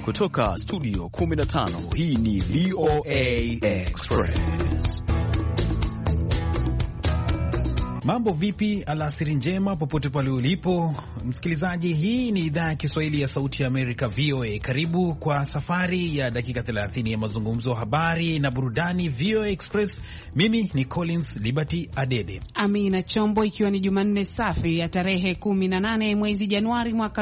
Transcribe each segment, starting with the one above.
kutoka studio 15, hii ni VOA Express. Mambo vipi? Alasiri njema popote pale ulipo msikilizaji. Hii ni idhaa ya Kiswahili ya Sauti ya Amerika, VOA. Karibu kwa safari ya dakika 30 ya mazungumzo, habari na burudani. VOA Express. Mimi ni Collins Liberty Adede. Amina Chombo, ikiwa ni Jumanne safi ya tarehe 18 mwezi Januari mwaka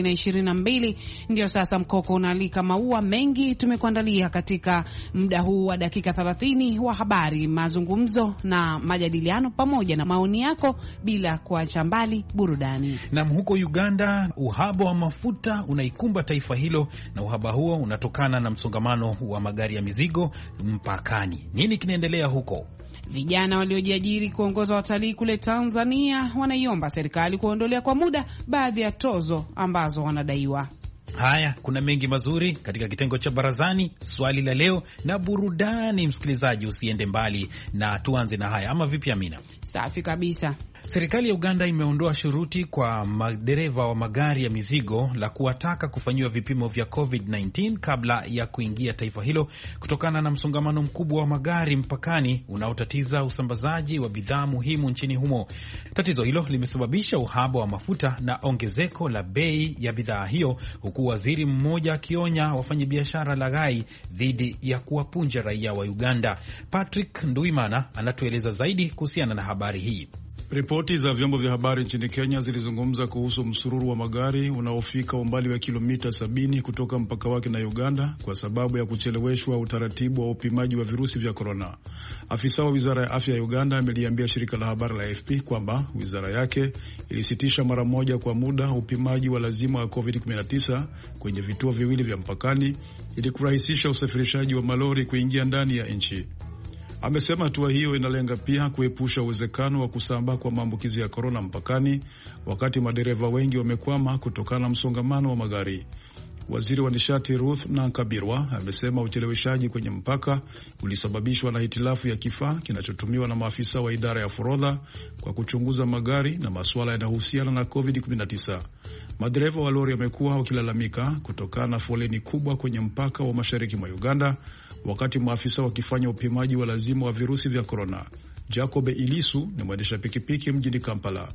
2022. Ndio sasa mkoko unaalika maua mengi tumekuandalia katika muda huu wa dakika 30 wa habari, mazungumzo na majadiliano pamoja na maoni yako, bila kuacha mbali burudani. Na huko Uganda, uhaba wa mafuta unaikumba taifa hilo, na uhaba huo unatokana na msongamano wa magari ya mizigo mpakani. Nini kinaendelea huko? Vijana waliojiajiri kuongoza watalii kule Tanzania wanaiomba serikali kuondolea kwa muda baadhi ya tozo ambazo wanadaiwa. Haya, kuna mengi mazuri katika kitengo cha barazani, swali la leo na burudani. Msikilizaji, usiende mbali na tuanze na haya, ama vipi Amina? Safi kabisa. Serikali ya Uganda imeondoa shuruti kwa madereva wa magari ya mizigo la kuwataka kufanyiwa vipimo vya COVID-19 kabla ya kuingia taifa hilo, kutokana na msongamano mkubwa wa magari mpakani unaotatiza usambazaji wa bidhaa muhimu nchini humo. Tatizo hilo limesababisha uhaba wa mafuta na ongezeko la bei ya bidhaa hiyo, huku waziri mmoja akionya wafanyabiashara laghai dhidi ya kuwapunja raia wa Uganda. Patrick Nduimana anatueleza zaidi kuhusiana na habari hii. Ripoti za vyombo vya habari nchini Kenya zilizungumza kuhusu msururu wa magari unaofika umbali wa kilomita 70 kutoka mpaka wake na Uganda kwa sababu ya kucheleweshwa utaratibu wa upimaji wa virusi vya korona. Afisa wa Wizara ya Afya ya Uganda ameliambia shirika la habari la AFP kwamba wizara yake ilisitisha mara moja kwa muda upimaji wa lazima wa COVID-19 kwenye vituo viwili vya mpakani ili kurahisisha usafirishaji wa malori kuingia ndani ya nchi. Amesema hatua hiyo inalenga pia kuepusha uwezekano wa kusambaa kwa maambukizi ya korona mpakani, wakati madereva wengi wamekwama kutokana na msongamano wa magari. Waziri wa nishati Ruth Nankabirwa amesema ucheleweshaji kwenye mpaka ulisababishwa na hitilafu ya kifaa kinachotumiwa na maafisa wa idara ya forodha kwa kuchunguza magari na masuala yanayohusiana na COVID-19. Madereva wa lori wamekuwa wakilalamika kutokana na foleni kubwa kwenye mpaka wa mashariki mwa Uganda, wakati maafisa wakifanya upimaji wa lazima wa virusi vya korona. Jacob Ilisu ni mwendesha pikipiki mjini Kampala.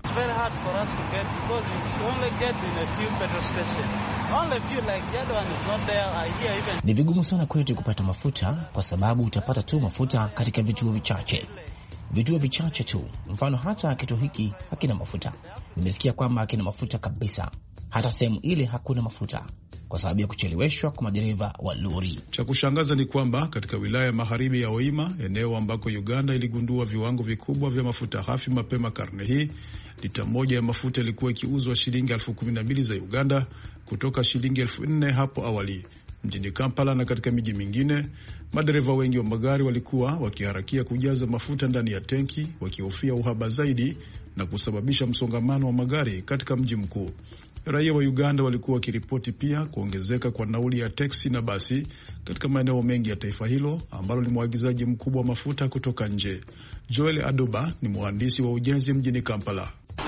Ni vigumu sana kwetu kupata mafuta kwa sababu utapata tu mafuta katika vituo vichache tu. Mfano, hata kituo hiki hakina mafuta. Nimesikia kwamba hakina mafuta kabisa. Hata sehemu ile hakuna mafuta kwa sababu ya kucheleweshwa kwa madereva wa lori. Cha kushangaza ni kwamba katika wilaya ya magharibi ya Hoima, eneo ambako Uganda iligundua viwango vikubwa vya mafuta hafi mapema karne hii, lita moja ya mafuta ilikuwa ikiuzwa shilingi 12,000 za Uganda kutoka shilingi 4,000 hapo awali. Mjini Kampala na katika miji mingine, madereva wengi wa magari walikuwa wakiharakia kujaza mafuta ndani ya tenki, wakihofia uhaba zaidi na kusababisha msongamano wa magari katika mji mkuu. Raia wa Uganda walikuwa wakiripoti pia kuongezeka kwa nauli ya teksi na basi katika maeneo mengi ya taifa hilo ambalo ni mwagizaji mkubwa wa mafuta kutoka nje. Joel Aduba ni mhandisi wa ujenzi mjini Kampala.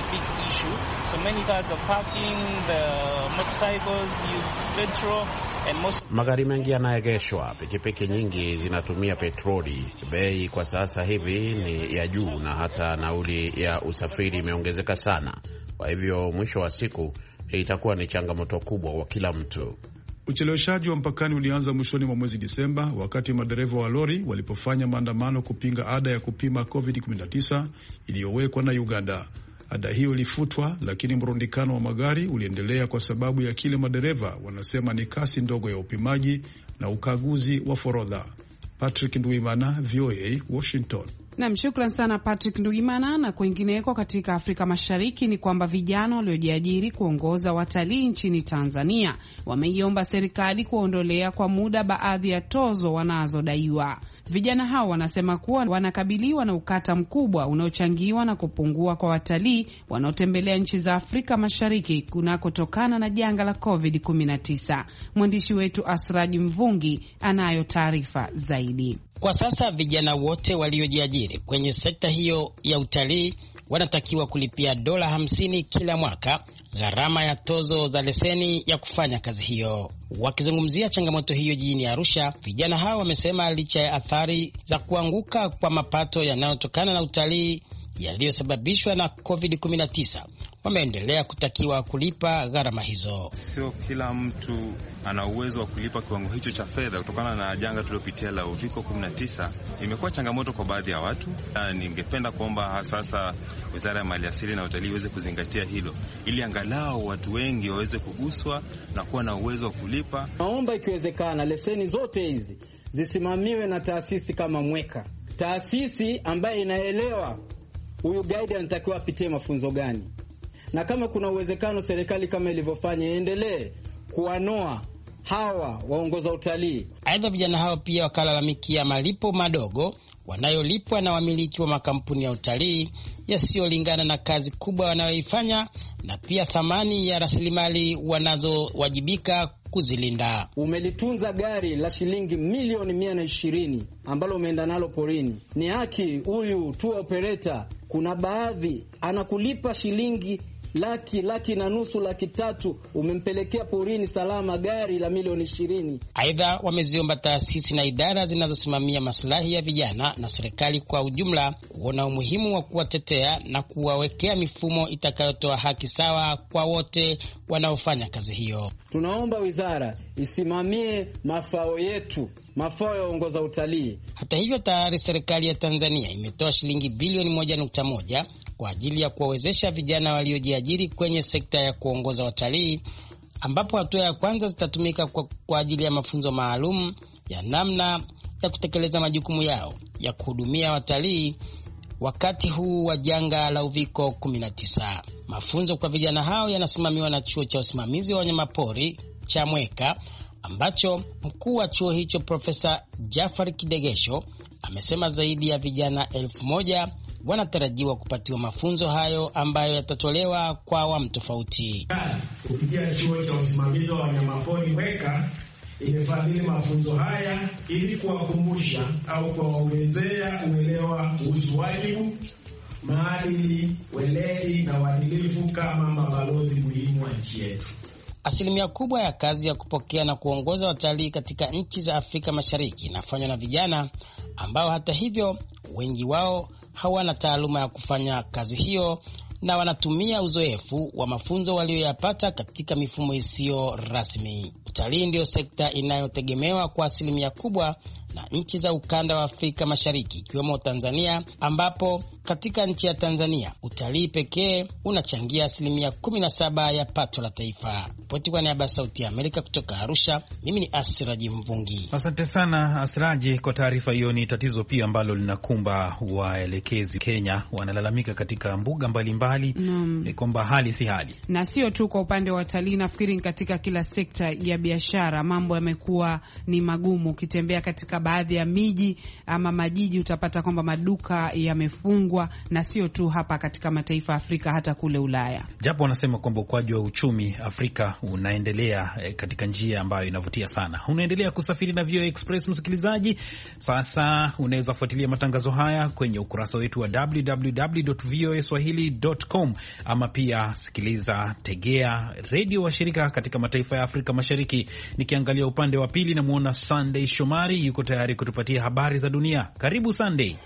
Magari mengi yanaegeshwa, pikipiki nyingi zinatumia petroli. Bei kwa sasa hivi ni ya juu na hata nauli ya usafiri imeongezeka sana. Kwa hivyo mwisho wa siku itakuwa ni changamoto kubwa kwa kila mtu. Ucheleweshaji wa mpakani ulianza mwishoni mwa mwezi Disemba, wakati madereva wa lori walipofanya maandamano kupinga ada ya kupima COVID-19 iliyowekwa na Uganda. Ada hiyo ilifutwa, lakini mrundikano wa magari uliendelea kwa sababu ya kile madereva wanasema ni kasi ndogo ya upimaji na ukaguzi wa forodha. Patrick Nduimana, VOA, Washington. Naam, shukran sana Patrick Ndugimana. Na kwingineko katika Afrika Mashariki ni kwamba vijana waliojiajiri kuongoza watalii nchini Tanzania wameiomba serikali kuondolea kwa muda baadhi ya tozo wanazodaiwa. Vijana hao wanasema kuwa wanakabiliwa na ukata mkubwa unaochangiwa na kupungua kwa watalii wanaotembelea nchi za Afrika Mashariki kunakotokana na janga la COVID-19. Mwandishi wetu Asraji Mvungi anayo taarifa zaidi. Kwa sasa vijana wote waliojiajiri kwenye sekta hiyo ya utalii wanatakiwa kulipia $50 kila mwaka gharama ya tozo za leseni ya kufanya kazi hiyo. Wakizungumzia changamoto hiyo jijini Arusha, vijana hao wamesema licha ya athari za kuanguka kwa mapato yanayotokana na utalii yaliyosababishwa na COVID-19, wameendelea kutakiwa kulipa gharama hizo. Sio kila mtu ana uwezo wa kulipa kiwango hicho cha fedha kutokana na janga tuliopitia la Uviko 19. Imekuwa changamoto kwa baadhi ya watu. Ningependa kuomba sasa Wizara ya Maliasili na Utalii iweze kuzingatia hilo ili angalau watu wengi waweze kuguswa na kuwa na uwezo wa kulipa. Naomba ikiwezekana leseni zote hizi zisimamiwe na taasisi kama Mweka. Taasisi ambaye inaelewa huyu guide anatakiwa apitie mafunzo gani. Na kama kuna uwezekano serikali kama ilivyofanya iendelee kuwanoa hawa waongoza utalii. Aidha, vijana hao pia wakalalamikia malipo madogo wanayolipwa na wamiliki wa makampuni ya utalii yasiyolingana na kazi kubwa wanayoifanya na pia thamani ya rasilimali wanazowajibika kuzilinda. Umelitunza gari la shilingi milioni 120 ambalo umeenda nalo porini. Ni haki huyu tour operator, kuna baadhi anakulipa shilingi laki na nusu, 300,000, umempelekea porini salama gari la milioni 20. Aidha, wameziomba taasisi na idara zinazosimamia maslahi ya vijana na serikali kwa ujumla kuona umuhimu wa kuwatetea na kuwawekea mifumo itakayotoa haki sawa kwa wote wanaofanya kazi hiyo. Tunaomba wizara isimamie mafao yetu, mafao ya waongoza utalii. Hata hivyo, tayari serikali ya Tanzania imetoa shilingi bilioni 1.1 kwa ajili ya kuwawezesha vijana waliojiajiri kwenye sekta ya kuongoza watalii, ambapo hatua ya kwanza zitatumika kwa ajili ya mafunzo maalum ya namna ya kutekeleza majukumu yao ya kuhudumia watalii wakati huu wa janga la Uviko 19. Mafunzo kwa vijana hao yanasimamiwa na Chuo cha Usimamizi wa Wanyamapori cha Mweka, ambacho mkuu wa chuo hicho Profesa Jafari Kidegesho amesema zaidi ya vijana 1,000 wanatarajiwa kupatiwa mafunzo hayo ambayo yatatolewa kwa awamu tofauti. Kupitia Chuo cha Usimamizi wa Wanyamapori Mweka imefadhili mafunzo haya ili kuwakumbusha au kuwaongezea uelewa kuhusu wajibu, maadili, weledi na uadilifu kama mabalozi muhimu wa nchi yetu. Asilimia kubwa ya kazi ya kupokea na kuongoza watalii katika nchi za Afrika Mashariki inafanywa na vijana ambao hata hivyo wengi wao hawana taaluma ya kufanya kazi hiyo na wanatumia uzoefu wa mafunzo walioyapata katika mifumo isiyo rasmi. Utalii ndio sekta inayotegemewa kwa asilimia kubwa na nchi za ukanda wa Afrika Mashariki ikiwemo Tanzania, ambapo katika nchi ya Tanzania utalii pekee unachangia asilimia 17 ya pato la taifa. Ripoti kwa niaba ya Sauti ya Amerika kutoka Arusha, mimi ni Asiraji Mvungi. Asante sana Asiraji kwa taarifa hiyo. Ni tatizo pia ambalo linakumba waelekezi Kenya, wanalalamika katika mbuga mbalimbali kwamba hali si hali. Na sio tu kwa upande wa watalii, nafikiri katika kila sekta ya biashara mambo yamekuwa ni magumu. Ukitembea katika baadhi ya miji ama majiji utapata kwamba maduka yamefungwa, na sio tu hapa katika mataifa ya Afrika, hata kule Ulaya. Japo wanasema kwamba ukwaji wa uchumi Afrika unaendelea katika njia ambayo inavutia sana. Unaendelea kusafiri na VOA Express, msikilizaji. Sasa unaweza fuatilia matangazo haya kwenye ukurasa wetu wa www.voaswahili.com, ama pia sikiliza tegea redio wa shirika katika mataifa ya Afrika Mashariki. Nikiangalia upande wa pili namuona Sunday Shomari yuko tayari kutupatia habari za dunia. Karibu Sunday.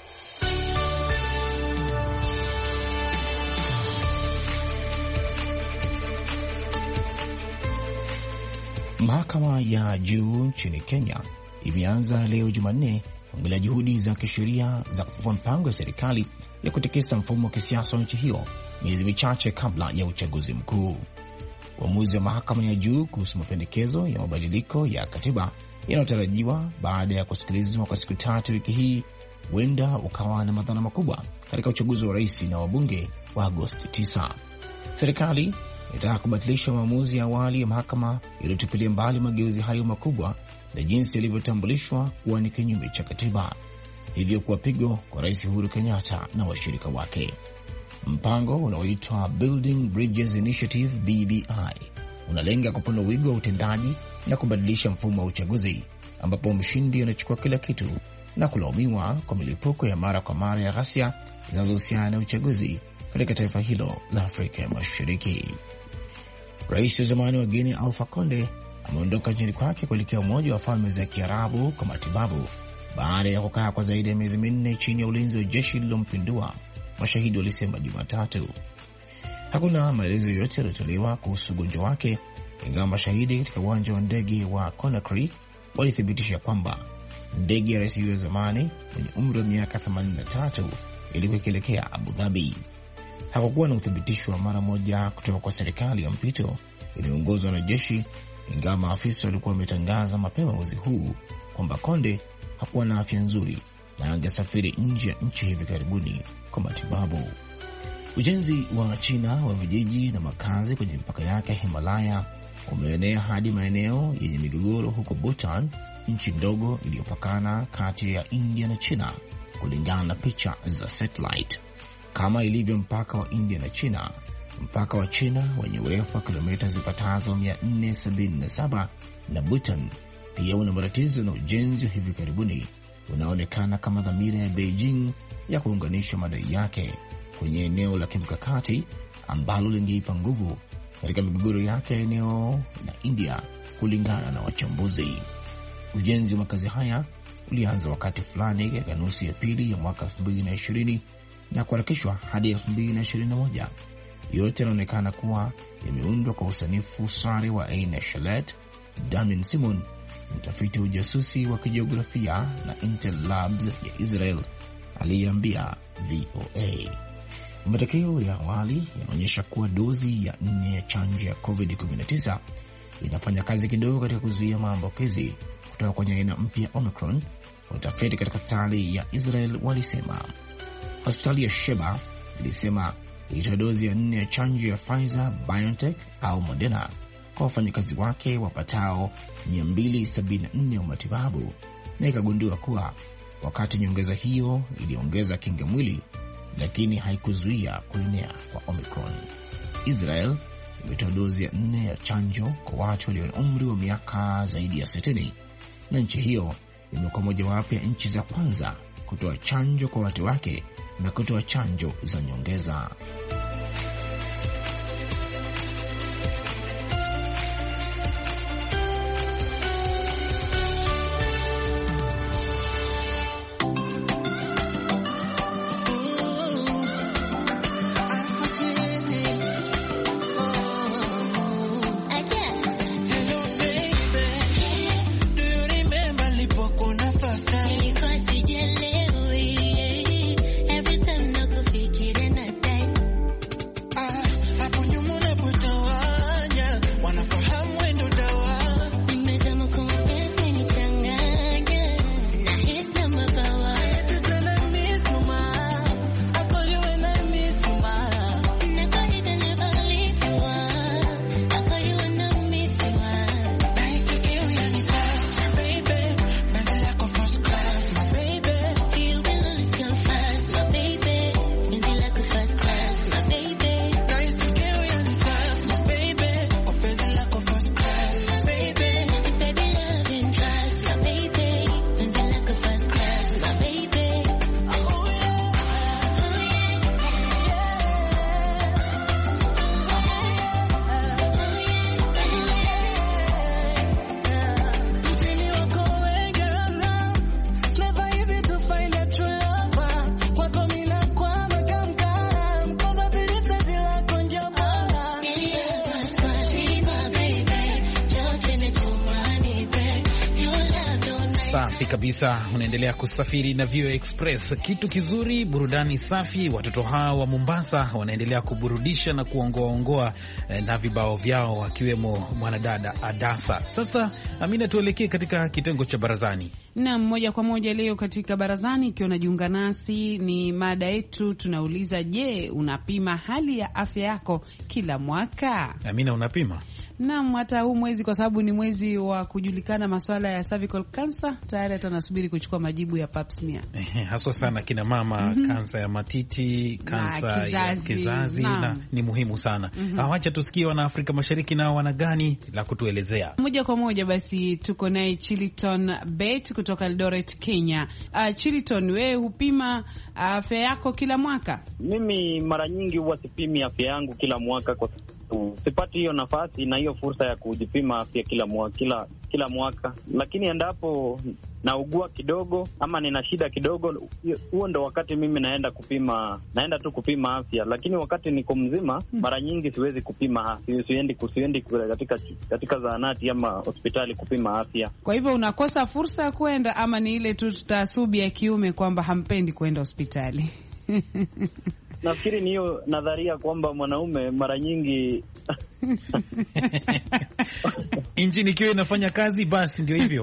Mahakama ya juu nchini Kenya imeanza leo Jumanne kuangalia juhudi za kisheria za kufufua mpango ya serikali ya kutikisa mfumo wa kisiasa wa nchi hiyo miezi michache kabla ya uchaguzi mkuu. Uamuzi wa mahakama ya juu kuhusu mapendekezo ya mabadiliko ya katiba yanayotarajiwa baada ya kusikilizwa kwa siku 3 wiki hii huenda ukawa na madhara makubwa katika uchaguzi wa rais na wabunge wa Agosti 9. Serikali inataka kubatilisha maamuzi ya awali ya mahakama iliyotupilia mbali mageuzi hayo makubwa na jinsi yalivyotambulishwa kuwa ni kinyume cha katiba, hivyo kuwa pigo kwa Rais Uhuru Kenyatta na washirika wake. Mpango unaoitwa Building Bridges Initiative BBI unalenga kupanua wigo wa utendaji na kubadilisha mfumo wa uchaguzi ambapo mshindi anachukua kila kitu na kulaumiwa kwa milipuko ya mara kwa mara ya ghasia zinazohusiana na uchaguzi katika taifa hilo la Afrika ya Mashariki. Rais wa zamani wa Guinea Alpha Conde ameondoka nchini kwake kuelekea Umoja wa Falme za Kiarabu kwa matibabu baada ya kukaa kwa zaidi ya miezi 4 chini ya ulinzi wa jeshi lililompindua, mashahidi walisema Jumatatu. Hakuna maelezo yoyote yaliyotolewa kuhusu ugonjwa wake, ingawa mashahidi katika uwanja wa ndege wa Conakry walithibitisha kwamba ndege ya rais wa zamani mwenye umri wa miaka 83 ilikuwa ikielekea Abu Dhabi. Hakukuwa na uthibitisho wa mara moja kutoka kwa serikali ya mpito iliyoongozwa na jeshi, ingawa maafisa walikuwa wametangaza mapema mwezi huu kwamba Konde hakuwa na afya nzuri na angesafiri nje ya nchi hivi karibuni kwa matibabu. Ujenzi wa China wa vijiji na makazi kwenye mpaka yake Himalaya umeenea hadi maeneo yenye migogoro huko Bhutan, nchi ndogo iliyopakana kati ya India na China, kulingana na picha za satellite. Kama ilivyo mpaka wa India na China, mpaka wa China wenye urefu wa kilomita zipatazo 477 na Bhutan pia una matatizo na ujenzi wa hivi karibuni unaonekana kama dhamira ya Beijing ya kuunganisha madai yake kwenye eneo la kimkakati ambalo lingeipa nguvu katika migogoro yake eneo na India, kulingana na wachambuzi. Ujenzi wa makazi haya ulianza wakati fulani katika nusu ya pili ya mwaka 2020 na kuharakishwa hadi 2021. Yote yanaonekana kuwa yameundwa kwa usanifu sare wa Aina Shalet. Damien Simon, mtafiti wa ujasusi wa kijiografia na Intel Labs ya Israel, aliambia VOA. Matokeo ya awali yanaonyesha kuwa dozi ya 4 ya chanjo ya COVID-19 inafanya kazi kidogo katika kuzuia maambukizi kutoka kwenye aina mpya Omicron, watafiti katika hospitali ya Israel walisema. Hospitali ya Sheba ilisema ilitoa dozi ya 4 ya chanjo ya Pfizer, BioNTech au Moderna kwa wafanyakazi wake wapatao 274 wa matibabu, na ikagundua kuwa wakati nyongeza hiyo iliongeza kinga mwili, lakini haikuzuia kuenea kwa Omicron. Israel imetoa dozi ya 4 ya chanjo kwa watu walio na umri wa miaka zaidi ya 60, na nchi hiyo imekuwa mojawapo ya nchi za kwanza kutoa chanjo kwa watu wake na kutoa chanjo za nyongeza. Safi kabisa, unaendelea kusafiri na VOA Express. Kitu kizuri, burudani safi. Watoto hawa wa Mombasa wanaendelea kuburudisha na kuongoa na vibao vyao, wakiwemo mwanadada Adasa. Sasa Amina, tuelekee katika kitengo cha barazani. Naam, moja kwa moja leo katika barazani, ikiwa unajiunga nasi, ni mada yetu. Tunauliza, je, unapima hali ya afya yako kila mwaka? Amina, unapima? Naam, hata huu mwezi kwa sababu ni mwezi wa kujulikana masuala ya cervical cancer, tayari hata nasubiri kuchukua majibu ya pap smear. Haswa sana kina mama, kansa ya matiti, kansa ya kizazi na ni muhimu sana. Awacha tusikie wana Afrika Mashariki nao wana gani la kutuelezea. Moja kwa moja basi tuko naye Chiliton Bet kutoka Eldoret, Kenya. Chiliton, wewe hupima afya yako kila mwaka? Mimi mara nyingi huwa sipimi afya yangu kila mwaka kwa sipati hiyo nafasi na hiyo fursa ya kujipima afya kila mwaka, lakini endapo naugua kidogo ama nina shida kidogo, huo ndo wakati mimi naenda tu kupima afya. Lakini wakati niko mzima, mara nyingi siwezi kupima afya, siendi katika zahanati ama hospitali kupima afya. Kwa hivyo unakosa fursa ya kwenda, ama ni ile tu taasubi ya kiume kwamba hampendi kwenda hospitali? Nafikiri ni hiyo nadharia kwamba mwanaume mara nyingi injini ikiwa inafanya kazi basi ndio hivyo.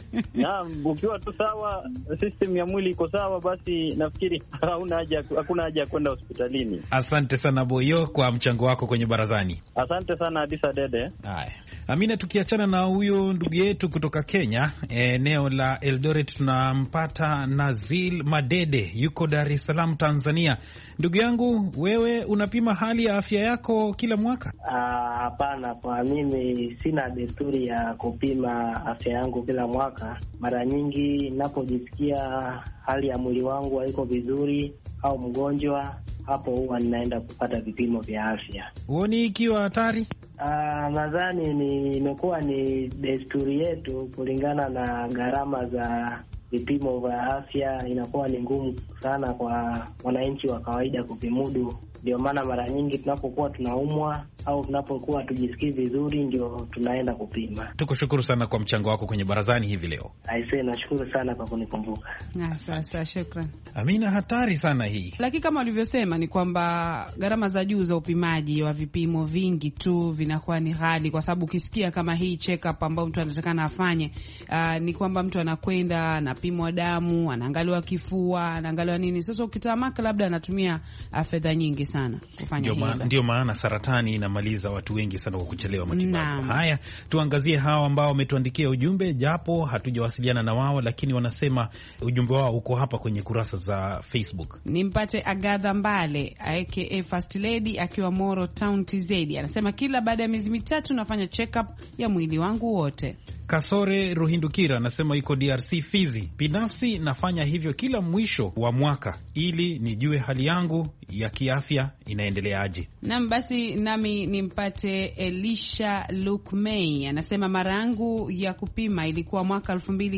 Naam, ukiwa tu sawa, system ya mwili iko sawa, basi nafikiri hakuna haja ya kwenda hospitalini. Asante sana Boyo kwa mchango wako kwenye barazani. Asante sana Adisa Dede. Haya, Amina, tukiachana na huyo ndugu yetu kutoka Kenya, eneo la Eldoret, tunampata Nazil Madede, yuko Dar es Salaam, Tanzania. Ndugu yangu, wewe unapima hali ya afya yako kila mwaka? Hapana, kwa mimi sina desturi ya kupima afya yangu kila mwaka. Mara nyingi ninapojisikia hali ya mwili wangu haiko vizuri au mgonjwa, hapo huwa ninaenda kupata vipimo vya afya. Huoni ikiwa hatari? Nadhani imekuwa ni desturi yetu kulingana na gharama za vipimo vya afya. Inakuwa ni ngumu sana kwa wananchi wa kawaida kuvimudu. Ndio maana mara nyingi tunapokuwa tunaumwa au tunapokuwa tujisikii vizuri ndio tunaenda kupima. Tukushukuru sana kwa mchango wako kwenye barazani hivi leo. Aisee, nashukuru sana kwa kunikumbuka. Sasa shukrani. Amina, hatari sana hii. Lakini kama walivyosema ni kwamba gharama za juu za upimaji wa vipimo vingi tu vinakuwa ni ghali, kwa sababu ukisikia kama hii check up ambayo mtu anatakana afanye, ni kwamba mtu anakwenda anapimwa damu, anaangaliwa kifua, anaangaliwa nini. Sasa ukitamaka labda anatumia fedha nyingi sana kufanya hilo. Ndio maana saratani inamaliza watu wengi sana kwa kuchelewa matibabu. Haya, tuangazie hawa ambao wametuandikia ujumbe, japo hatujawasiliana na wao, lakini wanasema ujumbe wao uko hapa kwenye kurasa za Facebook. Nimpate Agatha Mbale aka First Lady akiwa Moro Town TZ. Anasema kila baada ya miezi mitatu nafanya check up ya mwili wangu wote. Kasore Ruhindukira anasema yuko DRC Fizi. Binafsi nafanya hivyo kila mwisho wa mwaka ili nijue hali yangu ya kiafya inaendeleaje. Naam, basi nami nimpate Elisha Lukmei. Anasema mara yangu ya kupima ilikuwa mwaka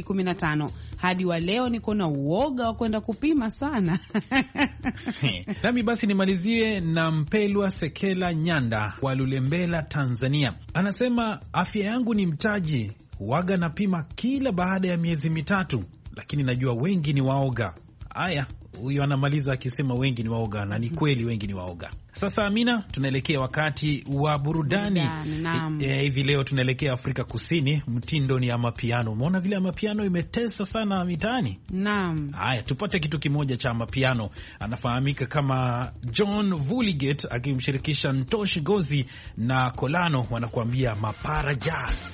2015. Hadi wa leo niko na uoga wa kwenda kupima sana. Nami basi nimalizie na Mpelwa Sekela Nyanda wa Lulembela, Tanzania. Anasema afya yangu ni mtaji, waga napima kila baada ya miezi mitatu, lakini najua wengi ni waoga. Haya, huyo anamaliza akisema wengi ni waoga, na ni kweli wengi ni waoga. Sasa Amina, tunaelekea wakati wa burudani. Hivi leo tunaelekea Afrika Kusini, mtindo ni amapiano. Umeona vile amapiano imetesa sana mitaani? Naam. Haya, tupate kitu kimoja cha amapiano. Anafahamika kama John Vuliget akimshirikisha Ntoshi Gozi na Kolano, wanakuambia Mapara Jazz.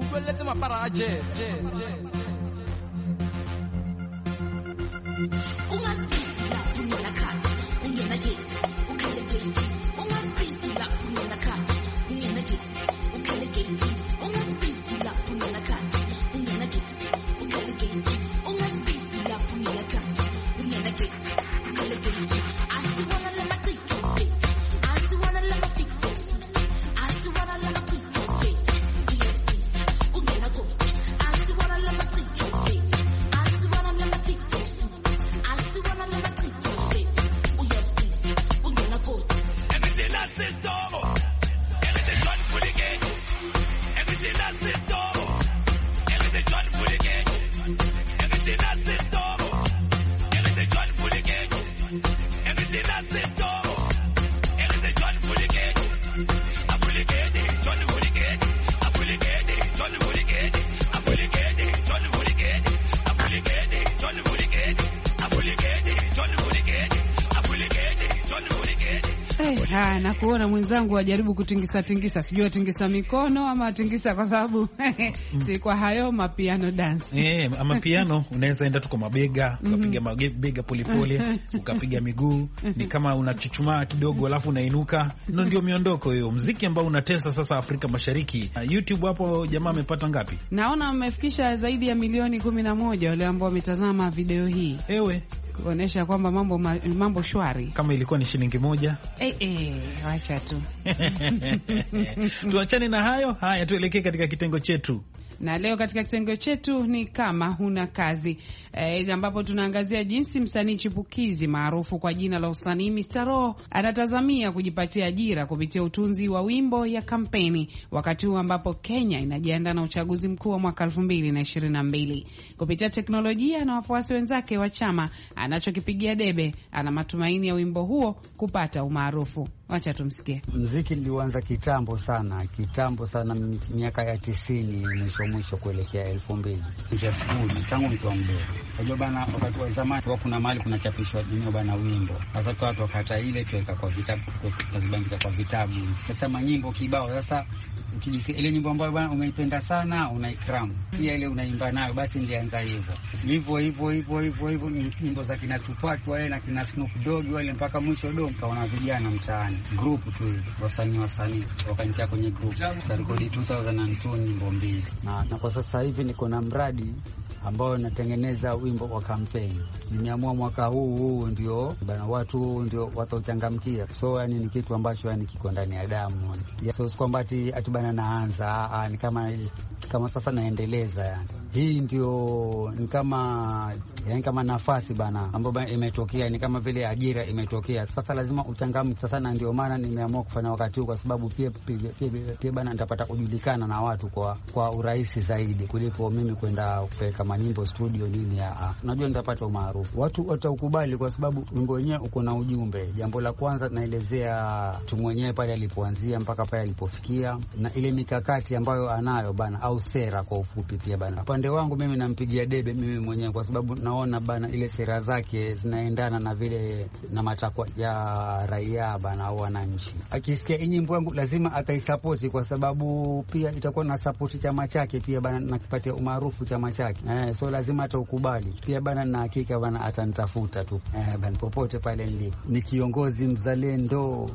utlwelletse mapara a jazz. Ungaspisi la ungena khathi ungena gesi ukhale gate ungaspisi la ungena khathi ungena gesi ukhale gate ungaspisi la ungena khathi ungena gesi ukhale gate ungaspisi la ungena khathi ungena gesi ukhale gate asiwana la matiko gate asiwana la matiko asiwana la matiko gate ungaspisi ungena gate asiwana la matiko gate asiwana la matiko Na kuona mwenzangu ajaribu kutingisa, sijui atingisa mikono ama atingisa kwa sababu si kwa hayo mapiano dance. Ama piano unaweza enda tu kwa mabega, ukapiga mabega polepole, ukapiga miguu, ni kama unachuchumaa kidogo alafu unainuka. Ndio miondoko hiyo. Muziki ambao unatesa sasa Afrika Mashariki. YouTube hapo jamaa amepata ngapi? Naona amefikisha zaidi ya milioni 11 wale ambao wametazama video hii. Kuonesha kwamba mambo shwari. Kama ilikuwa ni shilingi moja. Acha tu. Tuachane na hayo. Haya, tuelekee katika kitengo chetu. Na leo katika kitengo chetu ni kama huna kazi, ambapo tunaangazia jinsi msanii chipukizi maarufu kwa jina la usanii Mr. Raw anatazamia kujipatia ajira kupitia utunzi wa wimbo ya kampeni, wakati huu ambapo Kenya inajiandaa na uchaguzi mkuu wa mwaka 2022. Kupitia teknolojia na wafuasi wenzake wa chama anachokipigia debe, ana matumaini ya wimbo huo kupata umaarufu. Wacha tumsikie. Muziki nilianza kitambo sana, miaka ya 90 mwisho kuelekea 2000. Nje skuli tangu mtu mdogo. Unajua bana, wakati wa zamani kuna mahali kunachapishwa nini bana wimbo. Sasa watu wakata ile tuweka kwa vitabu, lazima kwa vitabu. Sasa nyimbo kibao. Sasa ukijisikia ile nyimbo ambayo bana umeipenda sana, unaikram. Pia ile unaimba nayo, basi ndianza hivyo. Nyimbo za kina Tupac wale na kina Snoop Dogg wale mpaka mwisho kaona vijana mtaani. Group tu hivi, wasanii wakanitia kwenye group. Rekodi 2002 nyimbo 2. Na kwa sasa hivi niko na mradi ambao natengeneza wimbo wa kampeni. Nimeamua mwaka huu ndio bana watu ndio watauchangamkia. So yani ni kitu ambacho yani kiko ndani ya damu. So kwamba ati bana naanza ni kama sasa naendeleza yani. Hii ndio ni kama nafasi bana ambayo imetokea, ni kama vile ajira imetokea. Sasa lazima uchangamke sasa, na ndio maana nimeamua kufanya wakati huu, kwa sababu pia bana nitapata kujulikana na watu kwa urahisi zaidi kuliko mimi kwenda kupeleka manyimbo studio nini. Unajua nitapata umaarufu, watu wataukubali kwa sababu wimbo wenyewe uko na ujumbe. Jambo la kwanza naelezea mtu mwenyewe pale alipoanzia mpaka pale alipofikia, na ile mikakati ambayo anayo bana, au sera kwa ufupi. Pia bana upande wangu mimi nampigia debe mimi mwenyewe, kwa sababu naona bana ile sera zake zinaendana na vile na matakwa ya raia bana au wananchi. Akisikia nyimbo yangu lazima ataisapoti, kwa sababu pia itakuwa na support chama chake pia bana, nakipatia umaarufu chama chake. So lazima ataukubali pia bana, na hakika bana atanitafuta tu bana popote pale nilipo. Ni kiongozi mzalendo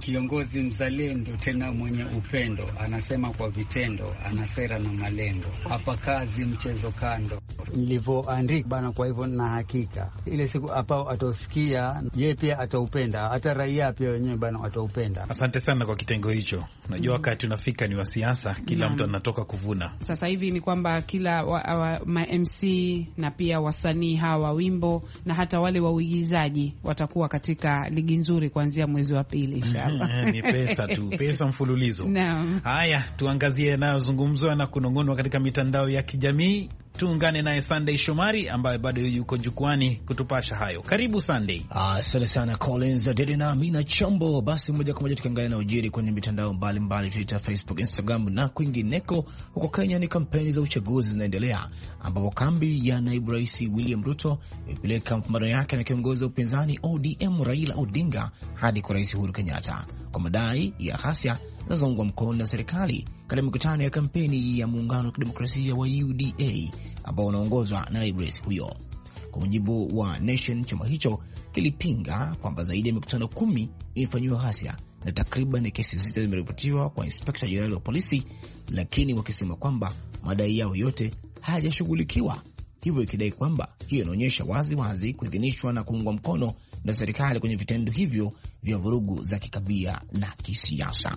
tena mwenye upendo, anasema kwa vitendo, ana sera na malengo. Hapa kazi mchezo kando, nilivyoandika bana. Kwa hivyo na hakika ile siku hapa atausikia yeye pia ataupenda, hata raia pia wenyewe bana wataupenda. Asante sana kwa kitengo hicho. Unajua wakati unafika ni wa siasa, kila mtu anatoka kuvuna. Sasa hivi ni kwamba kila ma MC na pia wasanii hawa wimbo na hata wale wa uigizaji watakuwa katika ligi nzuri kuanzia mwezi wa pili inshallah. Ni pesa tu, pesa mfululizo. Naam. Haya, tuangazie yanayozungumzwa na kunongonwa katika mitandao ya kijamii. Tuungane naye Sunday Shomari ambaye bado yuko jukwani kutupasha hayo. Karibu Sunday. Asante sana Collins Adede na Amina Chambo. Basi moja kwa moja tukiangalia na ujiri kwenye mitandao mbalimbali, Twitter, Facebook, Instagram na kwingineko. Huko Kenya ni kampeni za uchaguzi zinaendelea, ambapo kambi ya naibu rais William Ruto imepeleka mapambano yake na kiongozi wa upinzani ODM Raila Odinga hadi kwa rais Uhuru Kenyatta. kwa madai ya ghasia zinazoungwa mkono na serikali katika mikutano ya kampeni ya muungano wa kidemokrasia wa UDA ambao unaongozwa na naibu rais huyo. Kwa mujibu wa Nation, chama hicho kilipinga kwamba zaidi ya mikutano 10 ilifanyiwa ghasia na takriban kesi 6 zimeripotiwa kwa inspekta jenerali wa polisi, lakini wakisema kwamba madai yao yote hayajashughulikiwa, hivyo ikidai kwamba hiyo inaonyesha wazi wazi kuidhinishwa na kuungwa mkono na serikali kwenye vitendo hivyo vya vurugu za kikabila na kisiasa.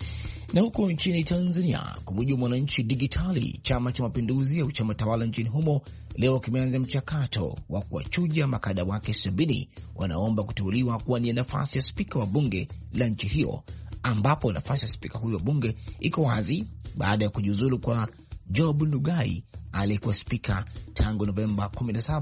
Na huko nchini Tanzania, kwa mujibu wa Mwananchi Digitali, Chama cha Mapinduzi au chama tawala nchini humo leo kimeanza mchakato wa kuwachuja makada wake 70 wanaomba kuteuliwa kuwania nafasi ya spika wa bunge la nchi hiyo, ambapo nafasi ya spika huyo wa bunge iko wazi baada ya kujiuzulu kwa Job Ndugai aliyekuwa spika tangu Novemba 17,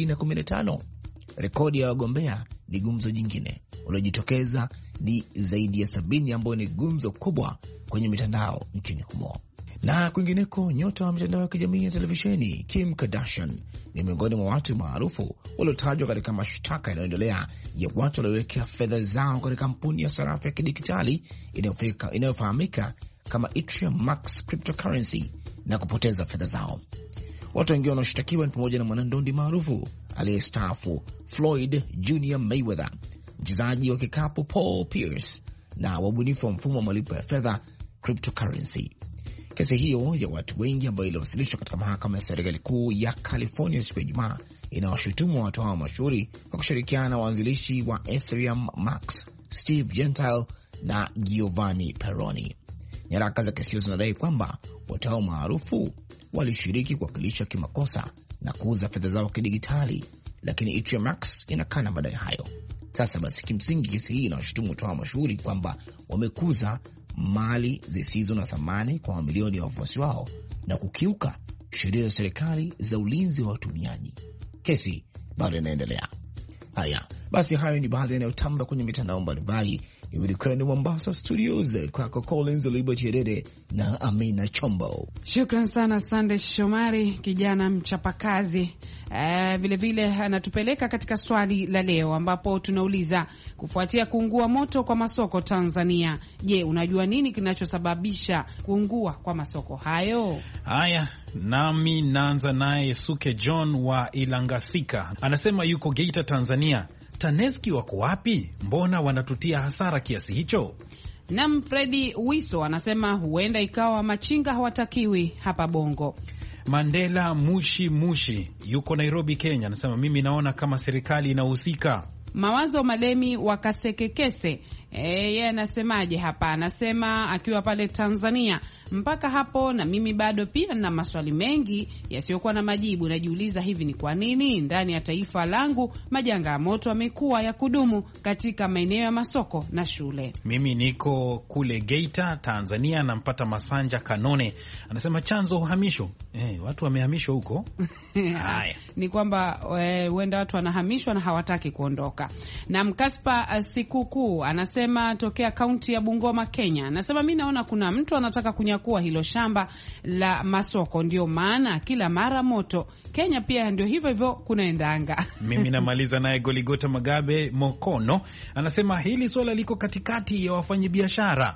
2015. Rekodi ya wagombea ni gumzo jingine. Waliojitokeza ni zaidi ya 70 ambayo ni gumzo kubwa kwenye mitandao nchini humo. Na kwingineko, nyota wa mitandao ya kijamii ya televisheni Kim Kardashian ni miongoni mwa watu maarufu waliotajwa katika mashtaka yanayoendelea ya watu waliowekea fedha zao katika kampuni ya sarafu ya kidijitali inayofahamika kama Ethereum Max Cryptocurrency na kupoteza fedha zao. Watu wengine wanaoshtakiwa ni pamoja na mwanandondi maarufu aliyestaafu Floyd Jr. Mayweather, mchezaji wa kikapu Paul Pierce na wabunifu wa mfumo wa malipo ya fedha cryptocurrency. Kesi hiyo ya watu wengi ambayo iliwasilishwa katika mahakama ya serikali kuu ya California siku ya Ijumaa inawashutumu watu hao mashuhuri kwa kushirikiana na waanzilishi wa Ethereum Max, Steve Gentile na Giovanni Peroni. Nyaraka za kesi hiyo zinadai kwamba watu hao maarufu walishiriki kuwakilisha kimakosa na kuuza fedha zao kidigitali, lakini Ethereum Max inakana madai hayo. Sasa basi, kimsingi kesi hii inawashutumu watu hao mashuhuri kwamba wamekuza mali zisizo na thamani kwa mamilioni ya wafuasi wao na kukiuka sheria za serikali za ulinzi wa watumiaji. Kesi bado inaendelea. Haya basi, hayo ni baadhi yanayotamba kwenye mitandao mbalimbali. Yuli kwenu Mombasa Studios, kwako Collins Liberty Adede na Amina Chombo. Shukran sana Sande Shomari, kijana mchapakazi. Vilevile anatupeleka katika swali la leo ambapo tunauliza, kufuatia kuungua moto kwa masoko Tanzania, je, unajua nini kinachosababisha kuungua kwa masoko hayo? Haya, nami naanza naye Suke John wa Ilangasika. Anasema yuko Geita, Tanzania. TANESCO wako wapi? Mbona wanatutia hasara kiasi hicho? Na Fredi Wiso anasema huenda ikawa machinga hawatakiwi hapa Bongo. Mandela Mushi yuko Nairobi, Kenya, anasema mimi naona kama serikali inahusika. Mawazo Malemi wa Kasekekese, yeye anasemaje hapa? Anasema akiwa pale Tanzania, mpaka hapo na mimi bado pia na maswali mengi yasiyokuwa na majibu. Najiuliza, hivi ni kwa nini ndani ya taifa langu majanga ya moto yamekuwa ya kudumu katika maeneo ya masoko na shule? Mimi niko kule Geita, Tanzania, nampata Masanja Kanone. Anasema chanzo uhamisho. Watu wamehamishwa huko. Haya. Ni kwamba huenda watu wanahamishwa na hawataki kuondoka. Na Mkaspa Sikukuu anasema tokea kaunti ya Bungoma, Kenya. Anasema mimi naona kuna mtu anataka kunyakua hilo shamba la masoko, ndio maana kila mara moto. Kenya pia ndio hivyo hivyo kunaendanga. Mimi namaliza naye Goligota Magabe Mokono. Anasema hili swala liko katikati ya wafanyabiashara.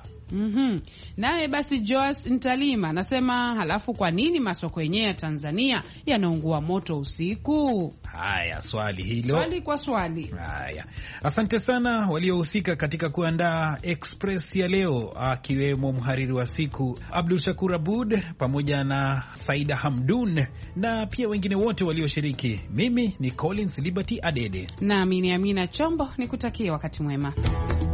Naye basi Joas Ntalima anasema halafu kwa nini masoko yenyewe ya Tanzania yanaungua moto usiku? Haya, swali hilo. Swali kwa swali. Haya. Asante sana waliohusika katika kuandaa Express ya leo, akiwemo mhariri wa siku Abdul Shakur Abud pamoja na Saida Hamdun na pia wengine wote walioshiriki. Mimi ni Collins Liberty Adede. Nami ni Amina Chombo, nikutakia wakati mwema.